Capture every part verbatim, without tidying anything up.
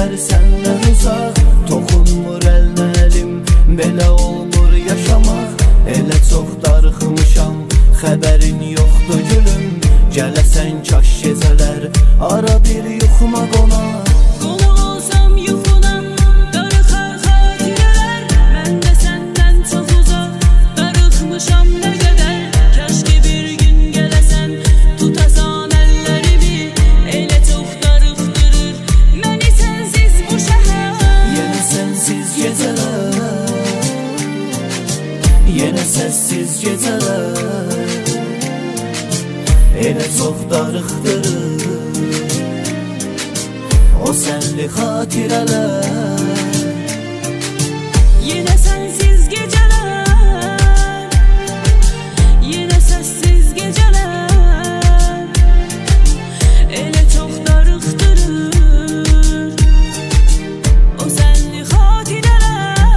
qədər səndən uzaq, toxunmur əlinə əlim, belə olmur yaşamaq. Elə çox darıxmışam, xəbərin yoxdur gülüm, gələsən kaş gecələr, ara bir yuxuma qonaq. Qonaq olsam yuxuna, darıxar xatirələr, mən də səndən çox uzaq, darıxmışam nə qədər. Kaş ki bir gün gələsən, tutasan əllərimi, elə çox darıxdırır məni sənsiz bu şəhər. Yenə sənsiz gecələr, yenə səssiz gecələr, elə çox darıxdırır o sənli xatirələr. Yenə sənsiz gecələr, yenə səssiz gecələr, elə çox darıxdırır o sənli xatirələr.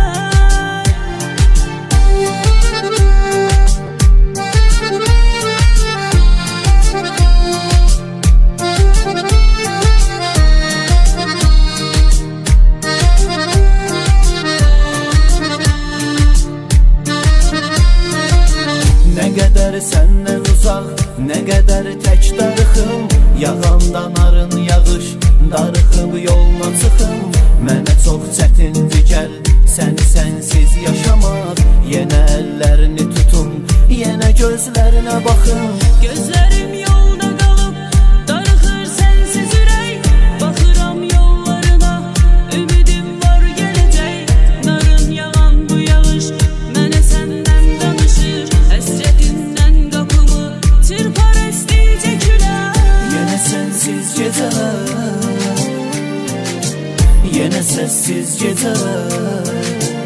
Nə qədər səndən uzaq, nə qədər tək darıxım, yağandan arın yağış, darıxıb yoluna çıxım. Mənə çox çətindir gəl, səni sənsiz yaşamaq. Yenə əllərini tutun, yenə gözlərinə baxın. Gözlərim yolda qalıb, darıxır sənsiz ürək, baxıram yollarına, ümidim var gələcək. Narın yağan bu yağış mənə səndən danışır, həsrətindən qapımı çırpar əsticə külək. Yenə sənsiz gecələr, yenə səssiz gecələr,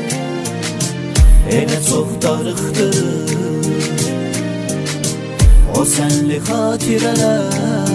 elə çox darıxdırır o sənli xatirələr.